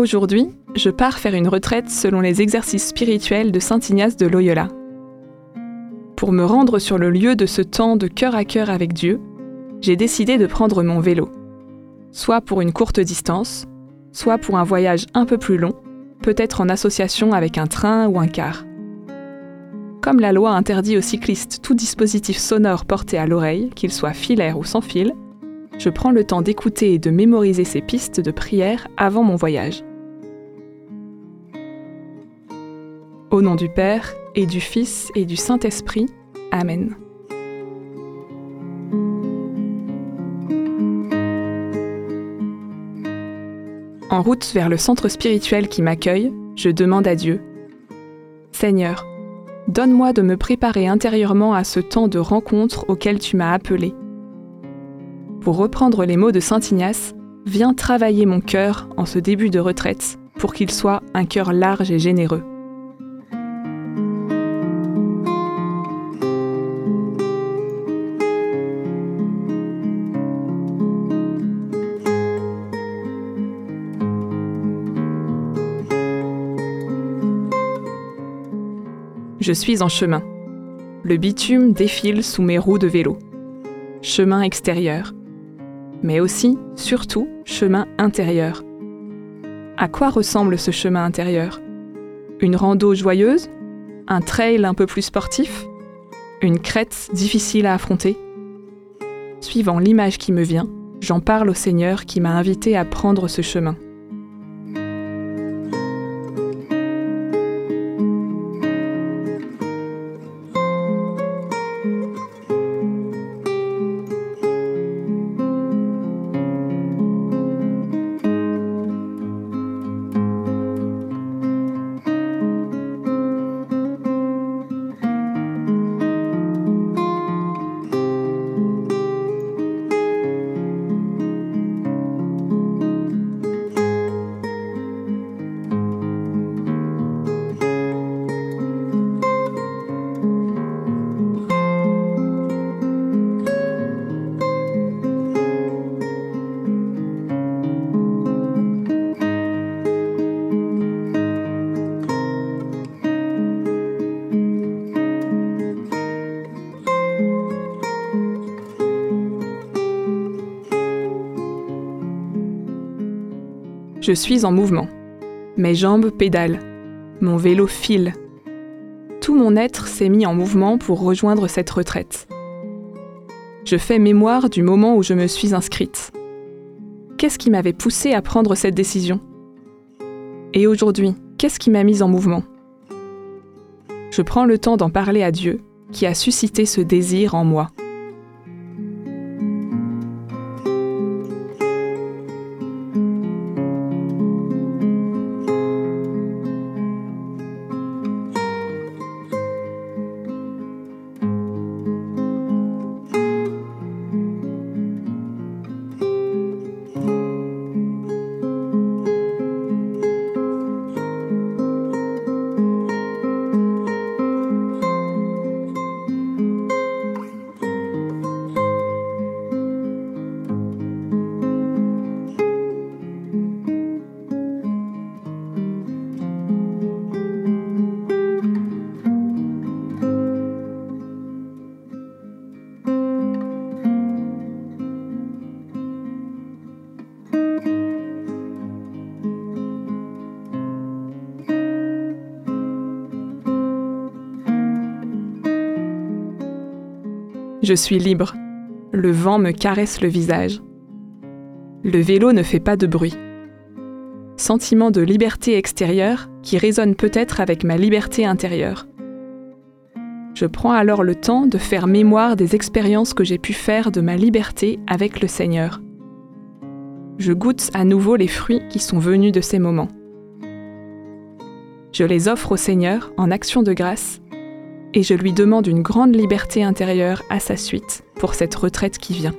Aujourd'hui, je pars faire une retraite selon les exercices spirituels de saint Ignace de Loyola. Pour me rendre sur le lieu de ce temps de cœur à cœur avec Dieu, j'ai décidé de prendre mon vélo, soit pour une courte distance, soit pour un voyage un peu plus long, peut-être en association avec un train ou un car. Comme la loi interdit aux cyclistes tout dispositif sonore porté à l'oreille, qu'il soit filaire ou sans fil, je prends le temps d'écouter et de mémoriser ces pistes de prière avant mon voyage. Au nom du Père, et du Fils, et du Saint-Esprit. Amen. En route vers le centre spirituel qui m'accueille, je demande à Dieu : Seigneur, donne-moi de me préparer intérieurement à ce temps de rencontre auquel tu m'as appelé. Pour reprendre les mots de saint Ignace, viens travailler mon cœur en ce début de retraite pour qu'il soit un cœur large et généreux. Je suis en chemin. Le bitume défile sous mes roues de vélo. Chemin extérieur. Mais aussi, surtout, chemin intérieur. À quoi ressemble ce chemin intérieur ? Une rando joyeuse ? Un trail un peu plus sportif ? Une crête difficile à affronter ? Suivant l'image qui me vient, j'en parle au Seigneur qui m'a invité à prendre ce chemin. Je suis en mouvement. Mes jambes pédalent. Mon vélo file. Tout mon être s'est mis en mouvement pour rejoindre cette retraite. Je fais mémoire du moment où je me suis inscrite. Qu'est-ce qui m'avait poussée à prendre cette décision ? Et aujourd'hui, qu'est-ce qui m'a mise en mouvement ? Je prends le temps d'en parler à Dieu, qui a suscité ce désir en moi. Je suis libre. Le vent me caresse le visage. Le vélo ne fait pas de bruit. Sentiment de liberté extérieure qui résonne peut-être avec ma liberté intérieure. Je prends alors le temps de faire mémoire des expériences que j'ai pu faire de ma liberté avec le Seigneur. Je goûte à nouveau les fruits qui sont venus de ces moments. Je les offre au Seigneur en action de grâce et je lui demande une grande liberté intérieure à sa suite pour cette retraite qui vient.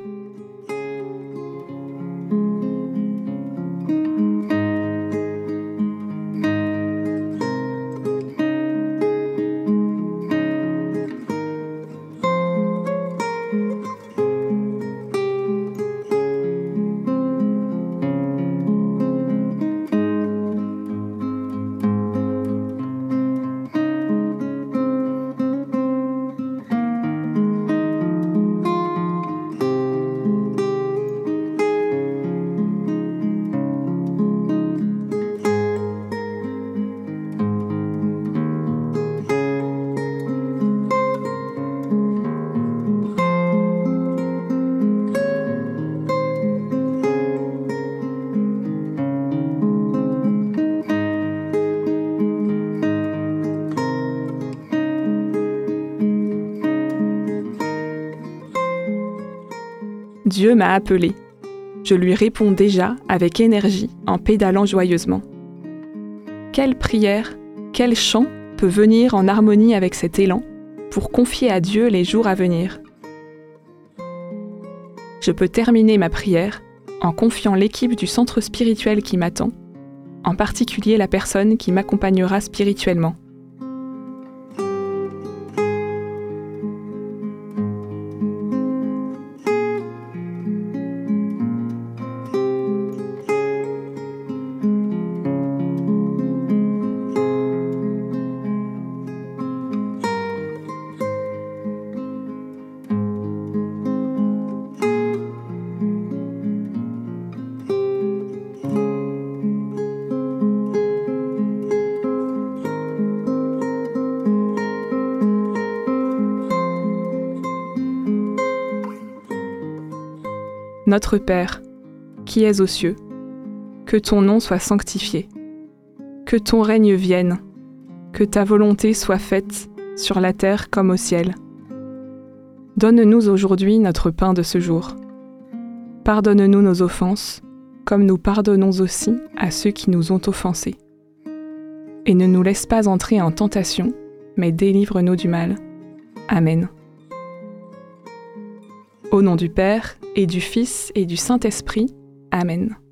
Dieu m'a appelé. Je lui réponds déjà avec énergie en pédalant joyeusement. Quelle prière, quel chant peut venir en harmonie avec cet élan pour confier à Dieu les jours à venir? Je peux terminer ma prière en confiant l'équipe du centre spirituel qui m'attend, en particulier la personne qui m'accompagnera spirituellement. Notre Père, qui es aux cieux, que ton nom soit sanctifié, que ton règne vienne, que ta volonté soit faite sur la terre comme au ciel. Donne-nous aujourd'hui notre pain de ce jour. Pardonne-nous nos offenses, comme nous pardonnons aussi à ceux qui nous ont offensés. Et ne nous laisse pas entrer en tentation, mais délivre-nous du mal. Amen. Au nom du Père, et du Fils, et du Saint-Esprit. Amen.